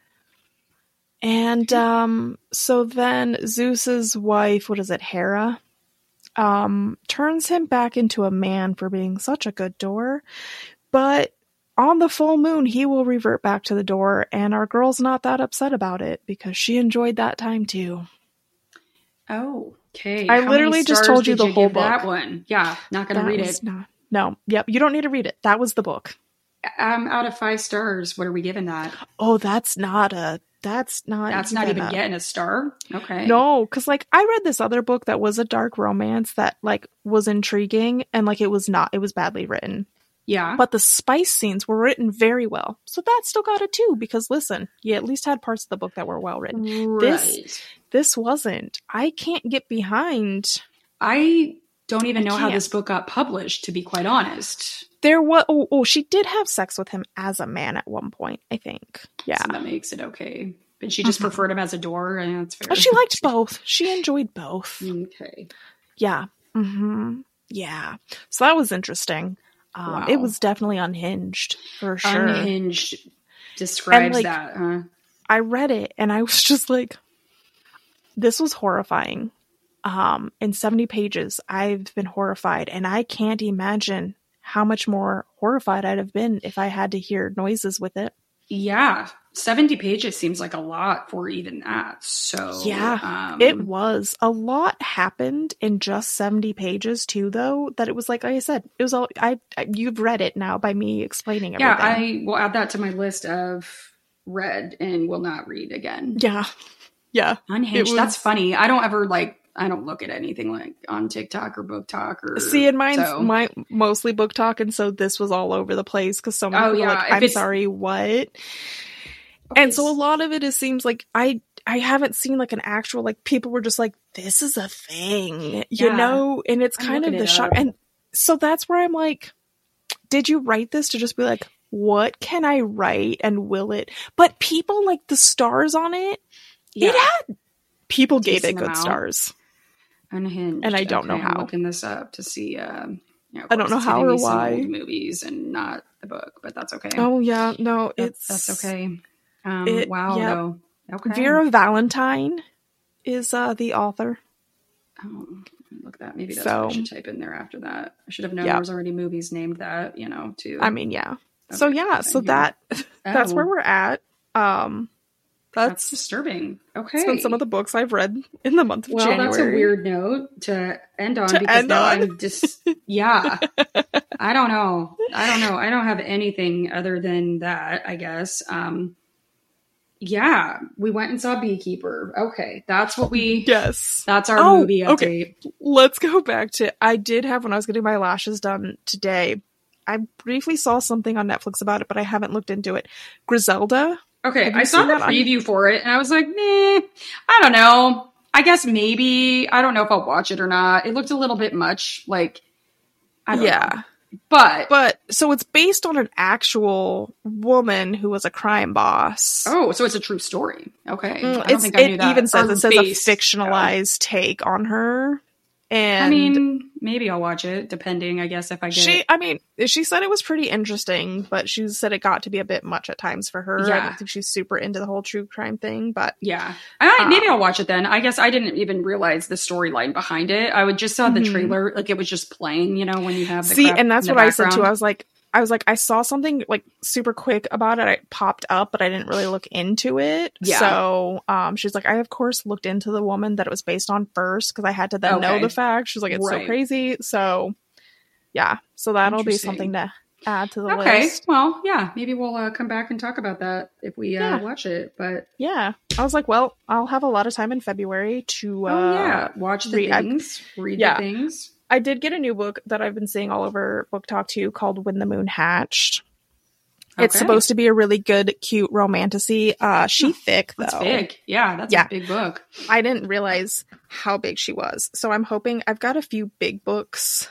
And so then Zeus's wife, what is it, Hera, turns him back into a man for being such a good door. But on the full moon, he will revert back to the door, and our girl's not that upset about it because she enjoyed that time too. Oh, okay. I literally just told you the whole book. That one, yeah, not going to read it. No, yep, you don't need to read it. That was the book. Out of 5 stars, what are we giving that? Oh, that's not even getting a star. Okay. No, because like I read this other book that was a dark romance that like was intriguing, and like it was badly written. Yeah. But the spice scenes were written very well. So that still got a 2 because listen, you at least had parts of the book that were well written. Right. This wasn't. I can't get behind. I don't even know how this book got published, to be quite honest. There was she did have sex with him as a man at one point, I think. Yeah. So that makes it okay. But she just preferred him as a door, and that's fair. Oh, she liked both. She enjoyed both. Okay. Yeah. Yeah. So that was interesting. Wow. It was definitely unhinged, for sure. Unhinged describes that, huh? I read it, and I was just like, this was horrifying. In 70 pages, I've been horrified, and I can't imagine how much more horrified I'd have been if I had to hear noises with it. Yeah. 70 pages seems like a lot for even that. So Yeah, it was. A lot happened in just 70 pages too, though, that it was like I said, it was all, you've read it now by me explaining everything. Yeah, I will add that to my list of read and will not read again. Yeah. Yeah. Unhinged. That's funny. I don't look at anything like on TikTok or Book Talk or see, and mine's mostly Book Talk, and so this was all over the place because so many people were like, I'm sorry, what? Okay. And so a lot of it seems like I haven't seen like an actual, like, people were just like, this is a thing, you know? And it's kind of the shock. And so that's where I'm like, did you write this to just be like, what can I write and will it? But people, like, the stars on it, it had, people gave it good stars. Unhinged. And I don't know how. I'm looking this up to see, I don't know how or why. Old movies and not the book, but that's okay. Oh yeah, no, that's okay. Wow. Yeah. No. Okay. Vera Valentine is the author. Oh, look at that. Maybe that's what I should type in there after that. I should have known there was already movies named that, too. I mean, yeah. Okay, so yeah, so that's where we're at. That's disturbing. Okay. It's been some of the books I've read in the month of January. Well, that's a weird note to end on because now I'm just, yeah. I don't know. I don't have anything other than that, I guess. Yeah, we went and saw Beekeeper. Okay, that's what that's our movie update. Okay. Let's go back to, I did have, when I was getting my lashes done today, I briefly saw something on Netflix about it, but I haven't looked into it. Griselda. Okay, I saw the preview for it, and I was like, I don't know. I guess maybe. I don't know if I'll watch it or not. It looked a little bit much, like, I don't know. But, so it's based on an actual woman who was a crime boss. Oh, so it's a true story. Okay. I don't think I knew that. It even says a fictionalized take on her. And I mean, maybe I'll watch it, depending, I guess, if I get it. I mean, she said it was pretty interesting, but she said it got to be a bit much at times for her. Yeah. I don't think she's super into the whole true crime thing, but... Yeah. Maybe I'll watch it then. I guess I didn't even realize the storyline behind it. I would just saw the trailer, like it was just playing, when you have the See, and that's what I said too. I was like, I saw something like super quick about it. It popped up, but I didn't really look into it. Yeah. So she's like, I of course looked into the woman that it was based on first because I had to then know the fact. She's like, it's so crazy. So yeah, so that'll be something to add to the list. Okay, well, yeah, maybe we'll come back and talk about that if we watch it. But yeah, I was like, well, I'll have a lot of time in February to watch the things, read the things. I did get a new book that I've been seeing all over Book Talk too called When the Moon Hatched. Okay. It's supposed to be a really good, cute romantasy. She's thick, though. That's big. Yeah, that's a big book. I didn't realize how big she was. So I'm hoping, I've got a few big books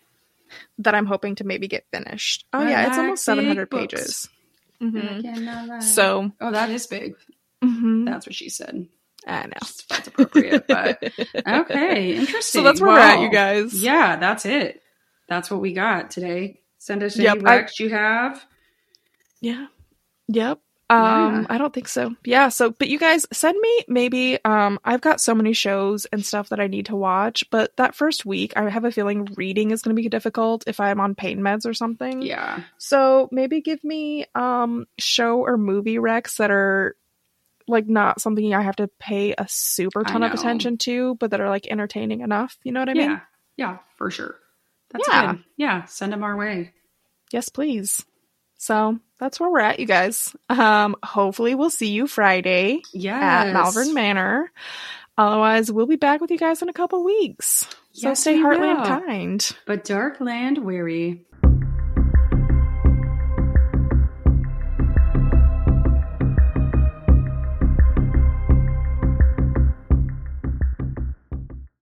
that I'm hoping to maybe get finished. Oh, yeah, it's almost 700 pages. Mm-hmm. So. Oh, that is big. Mm-hmm. That's what she said. I know. That's appropriate, but okay, interesting. So that's where we're at, you guys. Yeah, that's it. That's what we got today. Send us any recs you have. Yeah. Yep. I don't think so. Yeah. So, but you guys send me maybe, I've got so many shows and stuff that I need to watch, but that first week I have a feeling reading is going to be difficult if I'm on pain meds or something. Yeah. So maybe give me, show or movie recs that are like not something I have to pay a super ton of attention to, but that are like entertaining enough. You know what I mean? Yeah, for sure. That's good. Yeah. Send them our way. Yes, please. So that's where we're at, you guys. Hopefully we'll see you Friday at Malvern Manor. Otherwise, we'll be back with you guys in a couple weeks. So stay heartland kind. But dark land weary.